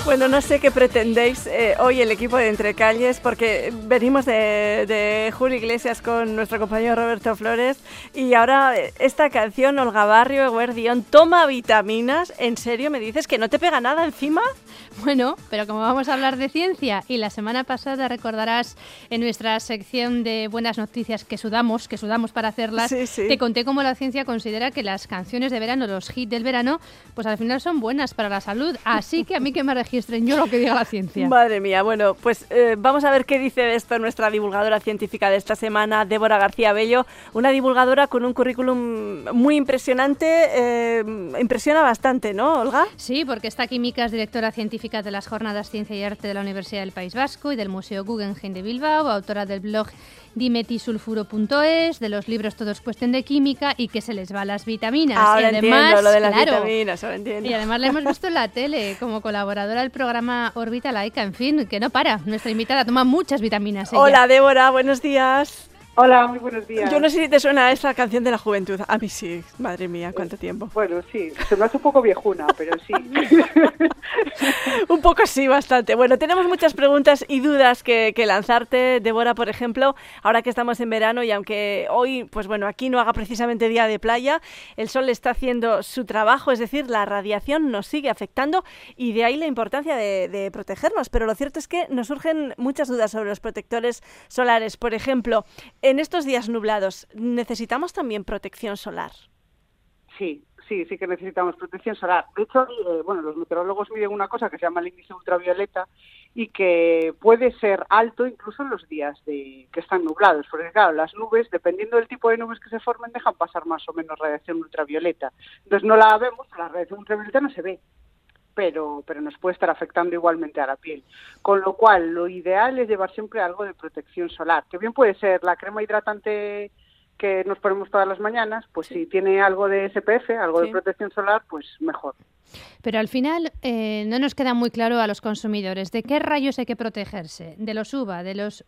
Bueno, no sé qué pretendéis hoy el equipo de Entre Calles, porque venimos de Julio Iglesias con nuestro compañero Roberto Flores y ahora esta canción, Olga Barrio, Eguerdión, toma vitaminas. ¿En serio me dices que no te pega nada encima? Bueno, pero como vamos a hablar de ciencia y la semana pasada recordarás en nuestra sección de buenas noticias que sudamos para hacerlas, sí. te conté cómo la ciencia considera que las canciones de verano, los hits del verano, pues al final son buenas para la salud. Así que a mí que me registren yo lo que diga la ciencia. Madre mía, bueno, pues vamos a ver qué dice de esto nuestra divulgadora científica de esta semana, Débora García Bello, una divulgadora con un currículum muy impresionante, impresiona bastante, ¿no, Olga? Sí, porque esta química es directora científica de las Jornadas Ciencia y Arte de la Universidad del País Vasco y del Museo Guggenheim de Bilbao, autora del blog dimetisulfuro.es, de los libros Todos cuestión de química y que se les va las vitaminas. Ahora y además, entiendo lo de las claro, vitaminas, ahora entiendo. Y además la hemos visto en la tele como colaboradora del programa Órbita Laica, en fin, que no para. Nuestra invitada toma muchas vitaminas. Ella. Hola, Débora, buenos días. Hola, muy buenos días. Yo no sé si te suena esa canción de la juventud. A mí sí, madre mía, cuánto tiempo. Bueno, sí, se me hace un poco viejuna, pero sí. Un poco sí, bastante. Bueno, tenemos muchas preguntas y dudas que lanzarte, Débora, por ejemplo, ahora que estamos en verano y aunque hoy, pues bueno, aquí no haga precisamente día de playa, el sol está haciendo su trabajo, es decir, la radiación nos sigue afectando y de ahí la importancia de protegernos. Pero lo cierto es que nos surgen muchas dudas sobre los protectores solares. Por ejemplo, en estos días nublados, ¿necesitamos también protección solar? Sí que necesitamos protección solar. De hecho, los meteorólogos miden una cosa que se llama el índice ultravioleta y que puede ser alto incluso en los días que están nublados, porque claro, las nubes, dependiendo del tipo de nubes que se formen, dejan pasar más o menos radiación ultravioleta. Entonces no la vemos, la radiación ultravioleta no se ve, pero nos puede estar afectando igualmente a la piel. Con lo cual, lo ideal es llevar siempre algo de protección solar, que bien puede ser la crema hidratante que nos ponemos todas las mañanas, pues si tiene algo de SPF, algo de protección solar, pues mejor. Pero al final no nos queda muy claro a los consumidores de qué rayos hay que protegerse, de los UVA, de los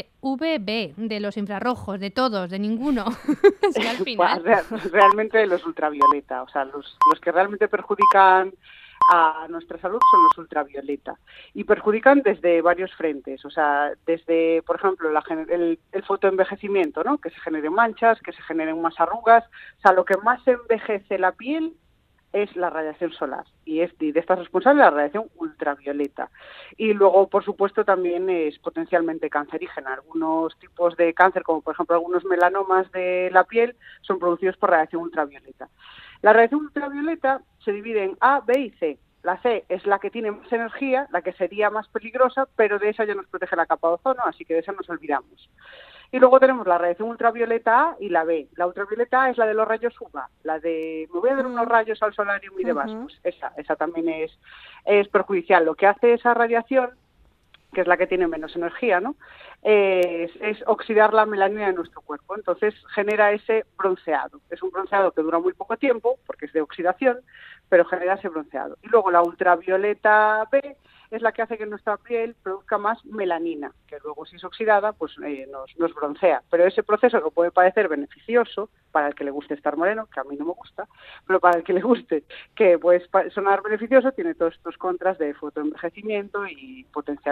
UVB, de los infrarrojos, de todos, de ninguno. Es que al final... Realmente de los ultravioleta, o sea, los que realmente perjudican a nuestra salud son los ultravioleta y perjudican desde varios frentes, o sea, desde, por ejemplo, el fotoenvejecimiento, ¿no? Que se generen manchas, que se generen más arrugas, o sea, lo que más envejece la piel es la radiación solar y de esta es responsable la radiación ultravioleta. Y luego, por supuesto, también es potencialmente cancerígena. Algunos tipos de cáncer, como por ejemplo algunos melanomas de la piel, son producidos por radiación ultravioleta. La radiación ultravioleta se divide en A, B y C. La C es la que tiene más energía, la que sería más peligrosa, pero de esa ya nos protege la capa de ozono, así que de esa nos olvidamos. Y luego tenemos la radiación ultravioleta A y la B. La ultravioleta A es la de los rayos UVA, la de me voy a dar unos rayos al solarium y demás. Pues esa también es perjudicial. Lo que hace esa radiación, que es la que tiene menos energía, ¿no? Es oxidar la melanina de nuestro cuerpo. Entonces genera ese bronceado. Es un bronceado que dura muy poco tiempo, porque es de oxidación, pero genera ese bronceado. Y luego la ultravioleta B es la que hace que nuestra piel produzca más melanina, que luego si es oxidada pues nos broncea. Pero ese proceso que puede parecer beneficioso para el que le guste estar moreno, que a mí no me gusta, pero para el que le guste, que puede sonar beneficioso, tiene todos estos contras de fotoenvejecimiento y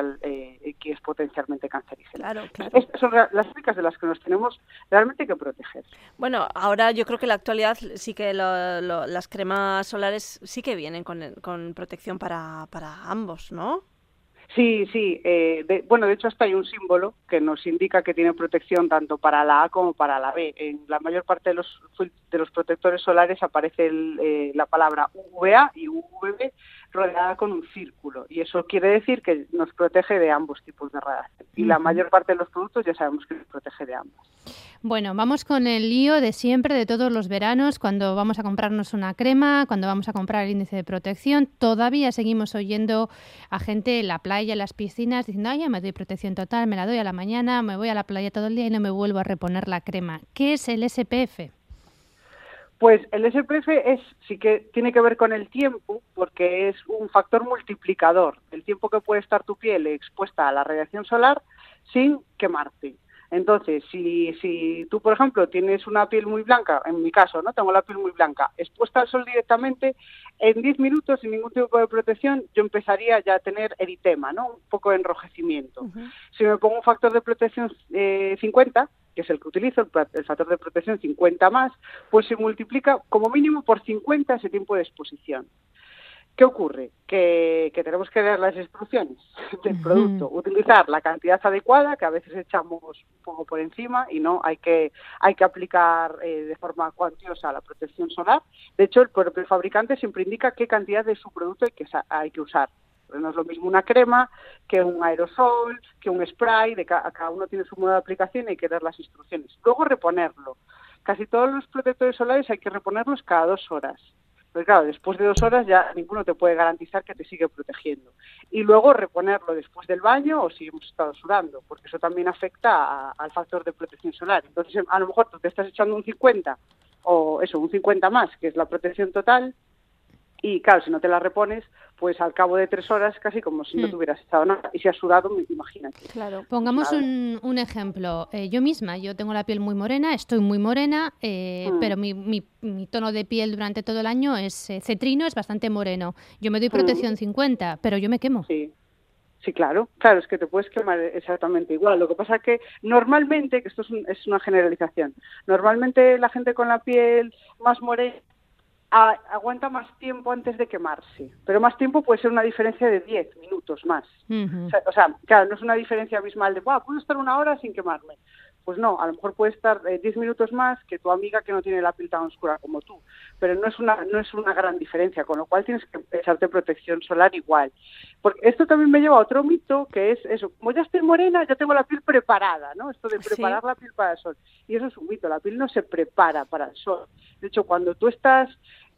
que es potencialmente cancerígeno. Claro. Estas son las únicas de las que nos tenemos realmente que proteger. Bueno, ahora yo creo que en la actualidad sí que las cremas solares sí que vienen con protección para ambos, ¿no? Sí. De hecho hasta hay un símbolo que nos indica que tiene protección tanto para la A como para la B. En la mayor parte de los protectores solares aparece la palabra UVA y UVB rodeada con un círculo. Y eso quiere decir que nos protege de ambos tipos de radiación. Y la mayor parte de los productos ya sabemos que nos protege de ambos. Bueno, vamos con el lío de siempre, de todos los veranos, cuando vamos a comprarnos una crema, cuando vamos a comprar el índice de protección. Todavía seguimos oyendo a gente en la playa, en las piscinas, diciendo, ya me doy protección total, me la doy a la mañana, me voy a la playa todo el día y no me vuelvo a reponer la crema. ¿Qué es el SPF? Pues el SPF sí que tiene que ver con el tiempo, porque es un factor multiplicador. El tiempo que puede estar tu piel expuesta a la radiación solar sin quemarte. Entonces, si tú, por ejemplo, tienes una piel muy blanca, en mi caso, ¿no? Tengo la piel muy blanca, expuesta al sol directamente, en 10 minutos, sin ningún tipo de protección, yo empezaría ya a tener eritema, ¿no? Un poco de enrojecimiento. Si me pongo un factor de protección 50, que es el que utilizo, el factor de protección 50 más, pues se multiplica como mínimo por 50 ese tiempo de exposición. ¿Qué ocurre? Que tenemos que leer las instrucciones del producto, utilizar la cantidad adecuada, que a veces echamos un poco por encima y no hay que aplicar de forma cuantiosa la protección solar. De hecho, el propio fabricante siempre indica qué cantidad de su producto hay que usar. Pero no es lo mismo una crema que un aerosol, que un spray, cada uno tiene su modo de aplicación y hay que leer las instrucciones. Luego reponerlo. Casi todos los protectores solares hay que reponerlos cada 2 horas. Pero claro, después de 2 horas ya ninguno te puede garantizar que te sigue protegiendo. Y luego reponerlo después del baño o si hemos estado sudando, porque eso también afecta al factor de protección solar. Entonces, a lo mejor tú te estás echando un 50 o eso, un 50 más, que es la protección total, y claro, si no te la repones, pues al cabo de 3 horas casi como si no te hubieras echado nada. Y si has sudado, imagínate. Claro. Pongamos un ejemplo. Yo tengo la piel muy morena, estoy muy morena, pero mi tono de piel durante todo el año es cetrino, es bastante moreno. Yo me doy protección 50, pero yo me quemo. Sí, claro, es que te puedes quemar exactamente igual. Lo que pasa es que normalmente, que esto es una generalización, normalmente la gente con la piel más morena aguanta más tiempo antes de quemarse, pero más tiempo puede ser una diferencia de 10 minutos más. O sea, claro, no es una diferencia abismal de, puedo estar 1 hora sin quemarme. Pues no, a lo mejor puede estar 10 minutos más que tu amiga que no tiene la piel tan oscura como tú, pero no es una gran diferencia, con lo cual tienes que echarte protección solar igual. Porque esto también me lleva a otro mito, que es eso, como ya estoy morena, ya tengo la piel preparada, ¿no? Esto de preparar la piel para el sol. Y eso es un mito, la piel no se prepara para el sol. De hecho, cuando tú estás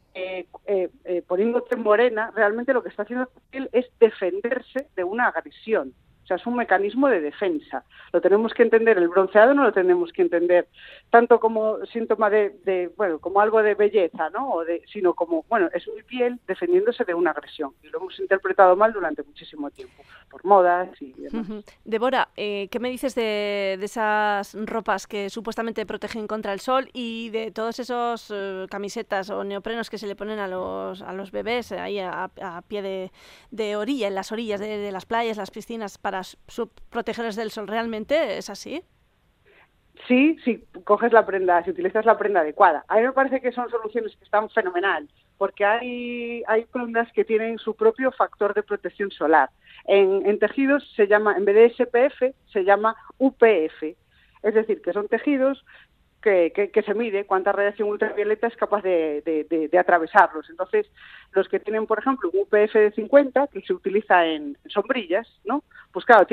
poniéndote morena, realmente lo que está haciendo tu piel es defenderse de una agresión. O sea, es un mecanismo de defensa. Lo tenemos que entender. El bronceado no lo tenemos que entender tanto como síntoma como algo de belleza, ¿no? Sino como, es mi piel defendiéndose de una agresión. Y lo hemos interpretado mal durante muchísimo tiempo, por modas y demás. Débora, ¿qué me dices de esas ropas que supuestamente protegen contra el sol y de todos esos camisetas o neoprenos que se le ponen a los bebés ahí a pie de orilla, en las orillas de las playas, las piscinas, para protegerles del sol? ¿Realmente es así? Sí, si coges la prenda, si utilizas la prenda adecuada. A mí me parece que son soluciones que están fenomenal, porque hay prendas que tienen su propio factor de protección solar. En tejidos se llama, en vez de SPF, se llama UPF. Es decir, que son tejidos que se mide cuánta radiación ultravioleta es capaz de atravesarlos. Entonces, los que tienen, por ejemplo, un UPF de 50, que se utiliza en sombrillas, ¿no? Pues claro,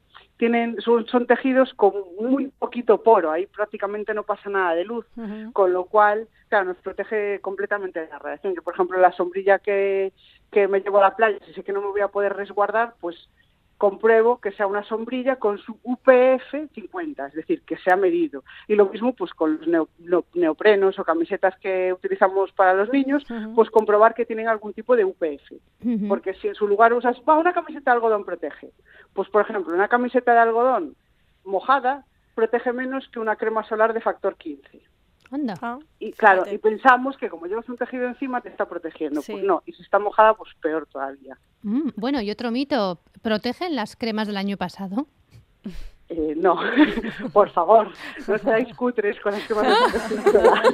son tejidos con muy poquito poro, ahí prácticamente no pasa nada de luz, con lo cual, claro, nos protege completamente de la radiación. Yo, por ejemplo, la sombrilla que me llevo a la playa, si sé que no me voy a poder resguardar, pues compruebo que sea una sombrilla con su UPF 50, es decir, que se ha medido. Y lo mismo pues con los neoprenos o camisetas que utilizamos para los niños, pues comprobar que tienen algún tipo de UPF. Porque si en su lugar usas, una camiseta de algodón protege. Pues, por ejemplo, una camiseta de algodón mojada protege menos que una crema solar de factor 15. Anda. Y claro, y pensamos que como llevas un tejido encima te está protegiendo. Pues no, y si está mojada, pues peor todavía. Bueno, y otro mito, ¿protegen las cremas del año pasado? No, por favor, no seáis cutres con las cremas de protección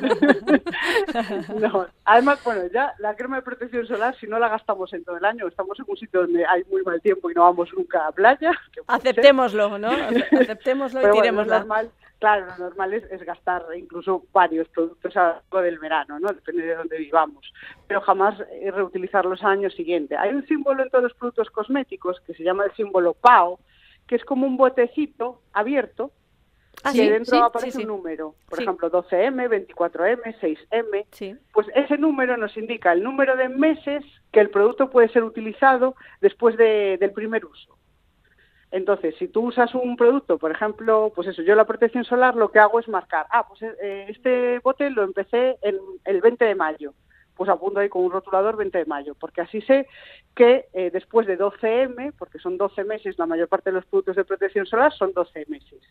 solar. No, además, ya la crema de protección solar, si no la gastamos en todo el año, estamos en un sitio donde hay muy mal tiempo y no vamos nunca a la playa. Aceptémoslo, ¿no? Aceptémoslo y tirémosla. Lo normal es gastar incluso varios productos a lo largo del verano, ¿no? Depende de dónde vivamos. Pero jamás reutilizarlos al año siguiente. Hay un símbolo en todos los productos cosméticos que se llama el símbolo PAO, que es como un botecito abierto que dentro aparece un número. Por ejemplo, 12M, 24M, 6M. Sí. Pues ese número nos indica el número de meses que el producto puede ser utilizado después del primer uso. Entonces, si tú usas un producto, por ejemplo, pues eso, yo la protección solar lo que hago es marcar, este bote lo empecé el 20 de mayo, pues apunto ahí con un rotulador 20 de mayo, porque así sé que después de 12M, porque son 12 meses, la mayor parte de los productos de protección solar son 12 meses,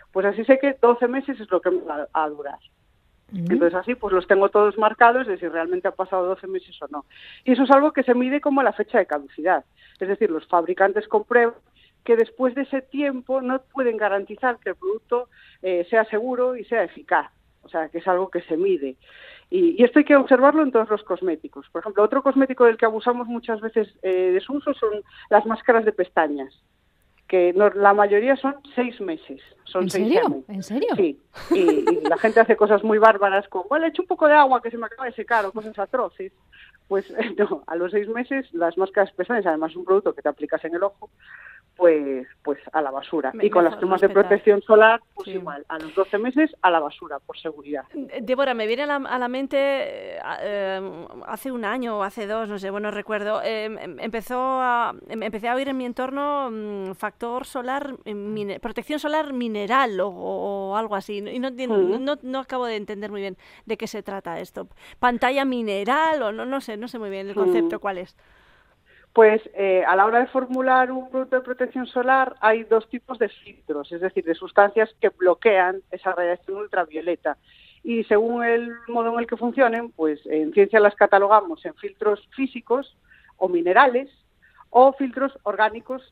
Pues así sé que 12 meses es lo que me va a durar. Entonces así pues los tengo todos marcados de si realmente ha pasado 12 meses o no. Y eso es algo que se mide como la fecha de caducidad. Es decir, los fabricantes comprueban que después de ese tiempo no pueden garantizar que el producto sea seguro y sea eficaz. O sea, que es algo que se mide. Y esto hay que observarlo en todos los cosméticos. Por ejemplo, otro cosmético del que abusamos muchas veces de su uso son las máscaras de pestañas, que la mayoría son 6 meses. Son ¿En 6 serio? años. ¿En serio? Sí, y la gente hace cosas muy bárbaras como, le echo un poco de agua que se me acaba de secar, o cosas atroces. Pues no, a los 6 meses las máscaras de pestañas, además es un producto que te aplicas en el ojo, pues a la basura. Y con las cremas de protección solar, pues igual, a los 12 meses a la basura, por seguridad. Débora, me viene a la mente, hace un año o hace 2, no sé, bueno, recuerdo, empecé a oír en mi entorno factor solar, protección solar mineral o algo así, y no acabo de entender muy bien de qué se trata esto. Pantalla mineral o no sé muy bien el concepto cuál es. Pues a la hora de formular un producto de protección solar hay 2 tipos de filtros, es decir, de sustancias que bloquean esa radiación ultravioleta. Y según el modo en el que funcionen, pues en ciencia las catalogamos en filtros físicos o minerales o filtros orgánicos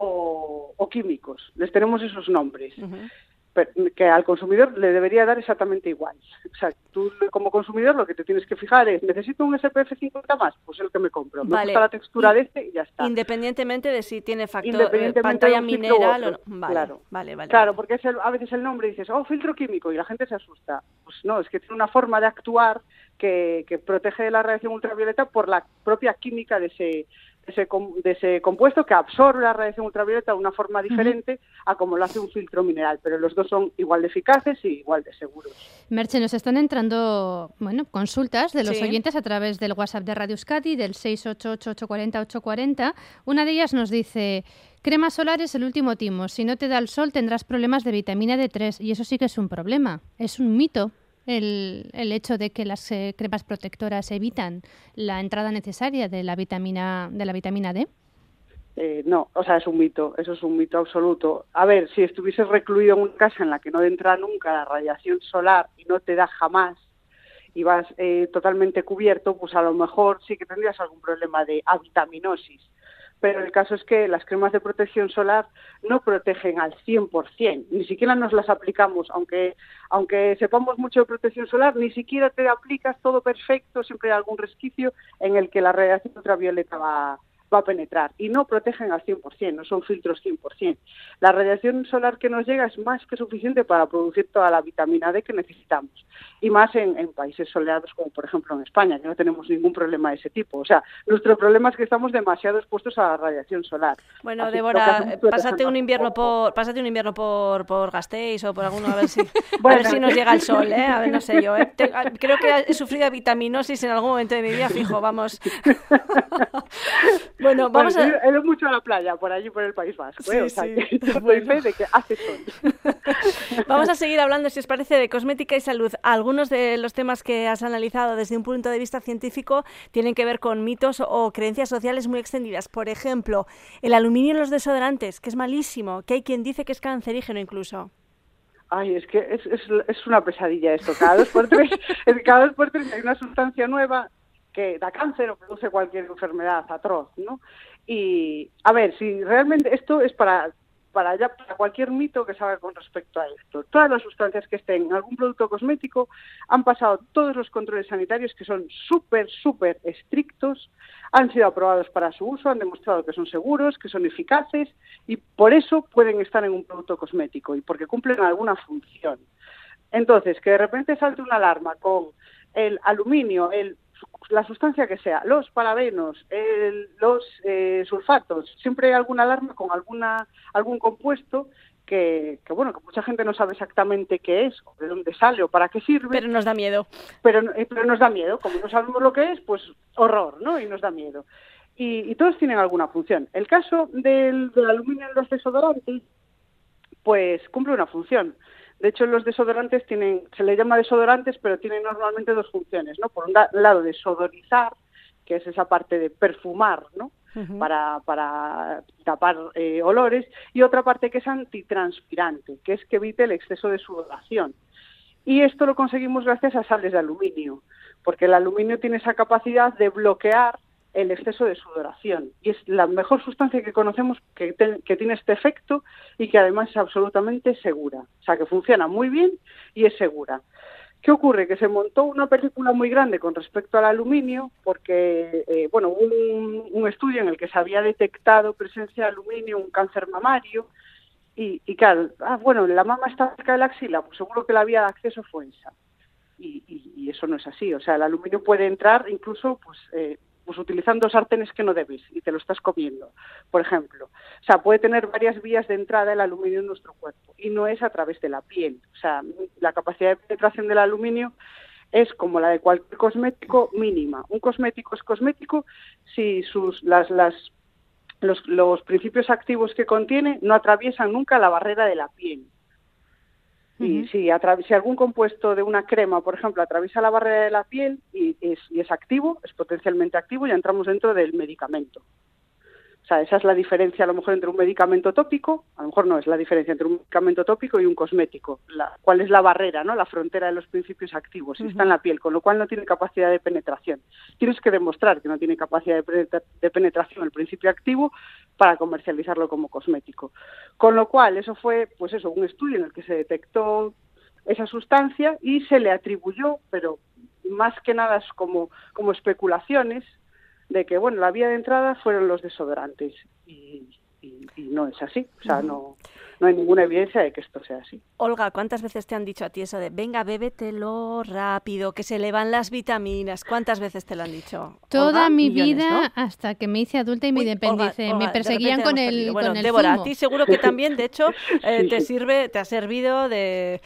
o químicos. Les tenemos esos nombres. Que al consumidor le debería dar exactamente igual. O sea, tú como consumidor lo que te tienes que fijar es, ¿necesito un SPF 50 más? Pues es el que me compro. Me gusta la textura de este y ya está. Independientemente de si tiene factor pantalla mineral o no. Vale. Claro, porque a veces el nombre dices, filtro químico, y la gente se asusta. Pues no, es que tiene una forma de actuar que protege de la radiación ultravioleta por la propia química de ese compuesto que absorbe la radiación ultravioleta de una forma diferente a como lo hace un filtro mineral, pero los dos son igual de eficaces y igual de seguros. Merche, nos están entrando consultas de los oyentes a través del WhatsApp de Radio Euskadi, del 688-840-840. Una de ellas nos dice, crema solar es el último timo, si no te da el sol tendrás problemas de vitamina D3 y eso sí que es un problema, es un mito. El hecho de que las cremas protectoras evitan la entrada necesaria de la vitamina D. No, o sea, es un mito, eso es un mito absoluto. A ver, si estuvieses recluido en una casa en la que no entra nunca la radiación solar y no te da jamás y vas totalmente cubierto, pues a lo mejor sí que tendrías algún problema de avitaminosis. Pero el caso es que las cremas de protección solar no protegen al 100%, ni siquiera nos las aplicamos, aunque sepamos mucho de protección solar, ni siquiera te aplicas todo perfecto, siempre hay algún resquicio en el que la radiación ultravioleta va a penetrar, y no protegen al 100%, no son filtros 100%. La radiación solar que nos llega es más que suficiente para producir toda la vitamina D que necesitamos, y más en países soleados como por ejemplo en España, que no tenemos ningún problema de ese tipo. O sea, nuestro problema es que estamos demasiado expuestos a la radiación solar. Bueno, así, Débora, pásate un invierno por Gasteiz o por alguno, a ver si nos llega el sol, a ver, no sé yo, creo que he sufrido vitaminosis en algún momento de mi vida, fijo, vamos. Bueno, vamos a... He ido mucho a la playa, por allí, por el País Vasco, o sea, que doy fe de que hace sol. Vamos a seguir hablando, si os parece, de cosmética y salud. Algunos de los temas que has analizado desde un punto de vista científico tienen que ver con mitos o creencias sociales muy extendidas. Por ejemplo, el aluminio en los desodorantes, que es malísimo, que hay quien dice que es cancerígeno incluso. Ay, es que es una pesadilla esto. Cada 2 por 3 hay una sustancia nueva que da cáncer o produce cualquier enfermedad atroz, ¿no? Y, a ver, si realmente esto es para cualquier mito que salga con respecto a esto. Todas las sustancias que estén en algún producto cosmético han pasado todos los controles sanitarios, que son súper estrictos, han sido aprobados para su uso, han demostrado que son seguros, que son eficaces, y por eso pueden estar en un producto cosmético, y porque cumplen alguna función. Entonces, que de repente salte una alarma con el aluminio, la sustancia que sea, los parabenos, los sulfatos, siempre hay alguna alarma con algún compuesto que mucha gente no sabe exactamente qué es, o de dónde sale, o para qué sirve. Pero nos da miedo. Pero nos da miedo, como no sabemos lo que es, pues horror, ¿no? Y nos da miedo. Y todos tienen alguna función. El caso del aluminio en los desodorantes, pues cumple una función. De hecho, los desodorantes se le llama desodorantes, pero tienen normalmente 2 funciones, ¿no? Por un lado, desodorizar, que es esa parte de perfumar, ¿no? para tapar olores, y otra parte que es antitranspirante, que es que evite el exceso de sudoración. Y esto lo conseguimos gracias a sales de aluminio, porque el aluminio tiene esa capacidad de bloquear el exceso de sudoración, y es la mejor sustancia que conocemos que tiene este efecto y que además es absolutamente segura, o sea que funciona muy bien y es segura. ¿Qué ocurre? Que se montó una película muy grande con respecto al aluminio porque, hubo un estudio en el que se había detectado presencia de aluminio en un cáncer mamario y claro, la mama está cerca de la axila, pues seguro que la vía de acceso fue esa. Y eso no es así, o sea, el aluminio puede entrar incluso pues utilizando sartenes que no debes y te lo estás comiendo, por ejemplo. O sea, puede tener varias vías de entrada el aluminio en nuestro cuerpo y no es a través de la piel. O sea, la capacidad de penetración del aluminio es como la de cualquier cosmético, mínima. Un cosmético es cosmético si los principios activos que contiene no atraviesan nunca la barrera de la piel. Y si algún compuesto de una crema, por ejemplo, atraviesa la barrera de la piel y es activo, es potencialmente activo, ya entramos dentro del medicamento. O sea, esa es la diferencia a lo mejor entre un medicamento tópico, a lo mejor no es la diferencia entre un medicamento tópico y un cosmético. ¿Cuál es la barrera, no? La frontera de los principios activos. Está en la piel, con lo cual no tiene capacidad de penetración. Tienes que demostrar que no tiene capacidad de penetración el principio activo para comercializarlo como cosmético. Con lo cual, eso fue, un estudio en el que se detectó esa sustancia y se le atribuyó, pero más que nada es como especulaciones, de que, la vía de entrada fueron los desodorantes y no es así, o sea, no hay ninguna evidencia de que esto sea así. Olga, ¿cuántas veces te han dicho a ti eso de venga, bébetelo rápido, que se le van las vitaminas? ¿Cuántas veces te lo han dicho? Toda Olga, mi millones, vida, ¿no? hasta que me hice adulta y me independicé. Olga, Me perseguían con el Débora, zumo. a ti seguro que también, de hecho, Sí. te ha servido de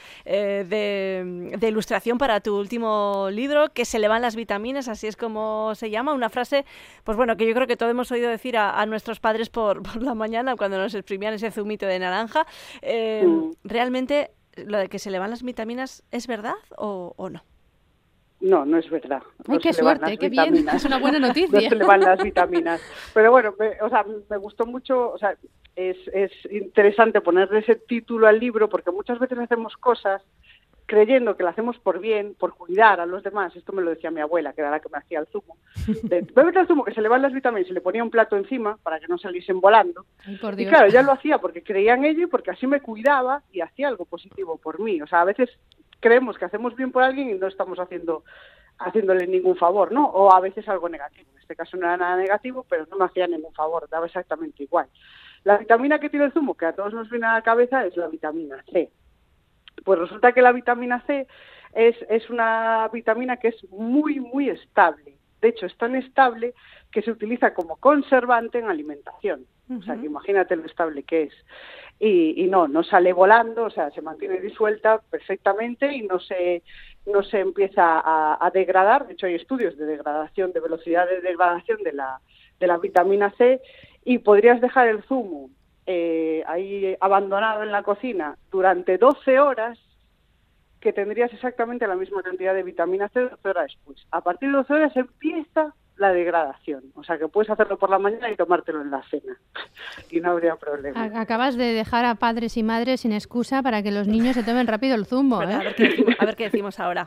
ilustración para tu último libro, que se le van las vitaminas, así es como se llama, una frase, que yo creo que todos hemos oído decir a nuestros padres por la mañana cuando nos exprimían ese zumito de naranja. ¿Realmente lo de que se le van las vitaminas es verdad o no? No, no es verdad. ¡Ay, qué suerte! ¡Qué bien! Es una buena noticia. No se le van las vitaminas. Pero me gustó mucho, es interesante ponerle ese título al libro porque muchas veces hacemos cosas creyendo que lo hacemos por bien, por cuidar a los demás. Esto me lo decía mi abuela, que era la que me hacía el zumo. Bébete el zumo, que se le van las vitaminas, y le ponía un plato encima para que no saliesen volando. Ay, por Dios. Y claro, ya lo hacía porque creía en ello y porque así me cuidaba y hacía algo positivo por mí. O sea, a veces creemos que hacemos bien por alguien y no estamos haciéndole ningún favor, ¿no? O a veces algo negativo. En este caso no era nada negativo, pero no me hacía ningún favor, daba exactamente igual. La vitamina que tiene el zumo, que a todos nos viene a la cabeza, es la vitamina C. Pues resulta que la vitamina C es una vitamina que es muy, muy estable. De hecho, es tan estable que se utiliza como conservante en alimentación. O sea, que imagínate lo estable que es. Y no sale volando, o sea, se mantiene disuelta perfectamente y no se empieza a degradar. De hecho, hay estudios de degradación, de velocidad de degradación de la vitamina C, y podrías dejar el zumo ahí abandonado en la cocina durante 12 horas, que tendrías exactamente la misma cantidad de vitamina C 12 horas después. A partir de 12 horas empieza la degradación, o sea que puedes hacerlo por la mañana y tomártelo en la cena y no habría problema. Acabas de dejar a padres y madres sin excusa para que los niños se tomen rápido el zumo, ¿eh? A ver qué decimos ahora.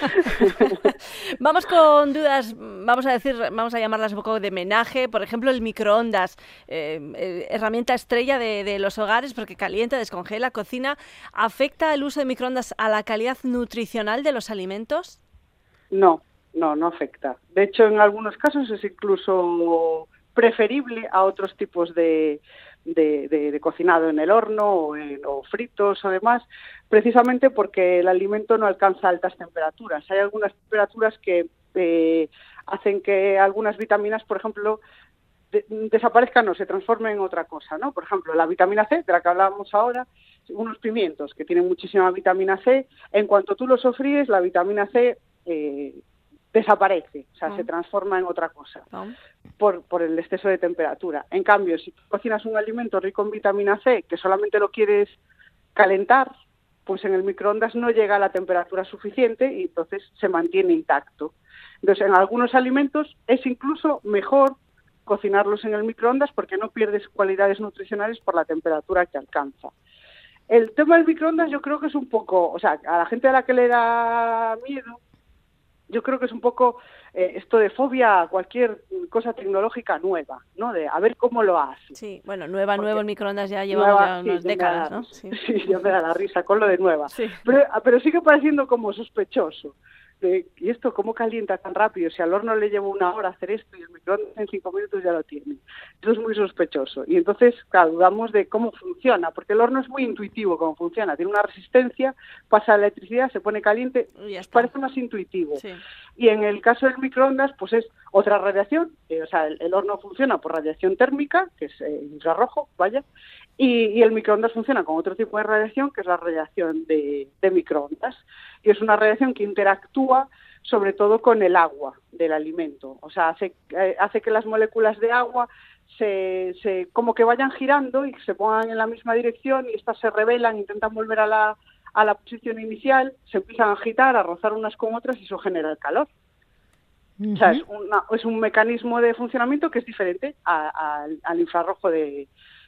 Vamos con dudas, vamos a llamarlas un poco de homenaje. Por ejemplo, el microondas, herramienta estrella de los hogares porque calienta, descongela, cocina. ¿Afecta el uso de microondas a la calidad nutricional de los alimentos? No afecta. De hecho, en algunos casos es incluso preferible a otros tipos de cocinado en el horno o fritos o demás, precisamente porque el alimento no alcanza altas temperaturas. Hay algunas temperaturas que hacen que algunas vitaminas, por ejemplo, desaparezcan o se transformen en otra cosa, ¿no? Por ejemplo, la vitamina C, de la que hablábamos ahora, unos pimientos que tienen muchísima vitamina C, en cuanto tú los sofríes, la vitamina C desaparece, o sea, se transforma en otra cosa por el exceso de temperatura. En cambio, si tú cocinas un alimento rico en vitamina C que solamente lo quieres calentar, pues en el microondas no llega a la temperatura suficiente y entonces se mantiene intacto. Entonces, en algunos alimentos es incluso mejor cocinarlos en el microondas porque no pierdes cualidades nutricionales por la temperatura que alcanza. El tema del microondas yo creo que es un poco, o sea, a la gente a la que le da miedo, yo creo que es un poco esto de fobia a cualquier cosa tecnológica nueva, ¿no? De a ver cómo lo hace. Sí, bueno, nuevo el microondas ya llevamos ya unas décadas, ¿no? Sí, ya me da la risa con lo de nueva. Sí. Pero sigue pareciendo como sospechoso. ¿Y esto cómo calienta tan rápido? Si al horno le lleva 1 hora hacer esto y el microondas en 5 minutos ya lo tiene. Eso es muy sospechoso. Y entonces, claro, dudamos de cómo funciona, porque el horno es muy intuitivo cómo funciona. Tiene una resistencia, pasa la electricidad, se pone caliente, parece más intuitivo. Sí. Y en el caso del microondas, pues es otra radiación. O sea, el horno funciona por radiación térmica, que es infrarrojo, vaya, y el microondas funciona con otro tipo de radiación, que es la radiación de microondas. Y es una radiación que interactúa sobre todo con el agua del alimento. O sea, hace que las moléculas de agua se como que vayan girando y se pongan en la misma dirección y estas se rebelan, intentan volver a la posición inicial, se empiezan a agitar, a rozar unas con otras y eso genera el calor. O sea, es un mecanismo de funcionamiento que es diferente al infrarrojo de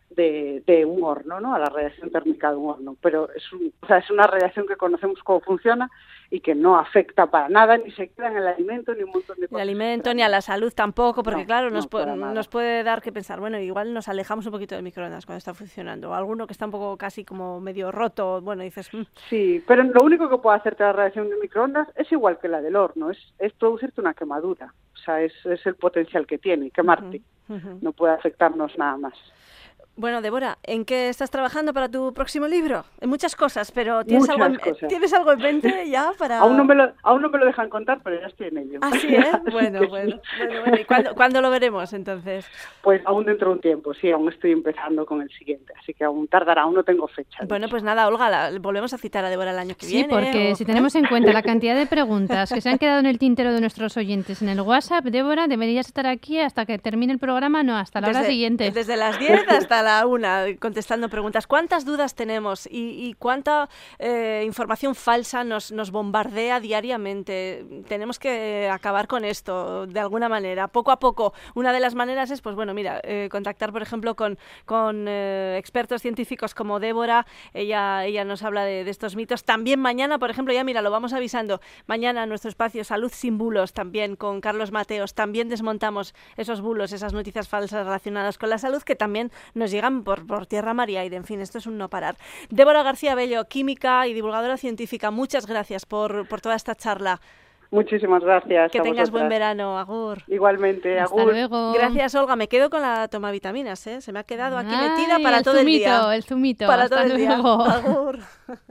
un horno, ¿no? A la radiación térmica de un horno, pero es una radiación que conocemos cómo funciona y que no afecta para nada, ni se queda en el alimento, ni un montón de cosas. Ni al alimento, ni a la salud tampoco, porque claro, nos puede dar que pensar, bueno, igual nos alejamos un poquito del microondas cuando está funcionando, o alguno que está un poco casi como medio roto, bueno, dices... Sí, pero lo único que puede hacerte la radiación de microondas es igual que la del horno, es producirte una quemadura, o sea, es el potencial que tiene, quemarte, no puede afectarnos nada más. Bueno, Débora, ¿en qué estás trabajando para tu próximo libro? En muchas cosas, pero ¿tienes algo en mente ya para...? Aún no me lo dejan contar, pero ya estoy en ello. Ah, sí, ¿eh? Bueno. ¿Y cuándo lo veremos, entonces? Pues aún dentro de un tiempo, sí, aún estoy empezando con el siguiente, así que aún tardará, aún no tengo fecha. Bueno, pues nada, Olga, volvemos a citar a Débora el año que viene. Sí, porque si tenemos en cuenta la cantidad de preguntas que se han quedado en el tintero de nuestros oyentes en el WhatsApp, Débora, deberías estar aquí hasta que termine el programa, no, hasta la hora siguiente. Desde las 10 hasta la 1, contestando preguntas. ¿Cuántas dudas tenemos y cuánta información falsa nos bombardea diariamente? Tenemos que acabar con esto de alguna manera, poco a poco. Una de las maneras es, pues bueno, mira, contactar, por ejemplo, con expertos científicos como Débora. Ella nos habla de estos mitos. También mañana, por ejemplo, ya mira, lo vamos avisando. Mañana en nuestro espacio Salud sin bulos, también con Carlos Mateos. También desmontamos esos bulos, esas noticias falsas relacionadas con la salud que también nos llegan por tierra, mar y aire. En fin, esto es un no parar. Débora García Bello, química y divulgadora científica, muchas gracias por toda esta charla. Muchísimas gracias. Que tengas buen verano, agur. Igualmente, agur. Hasta luego. Gracias, Olga. Me quedo con la toma vitaminas, ¿eh? Se me ha quedado aquí metida para todo el día. El zumito. Para Hasta todo el día. luego. Agur.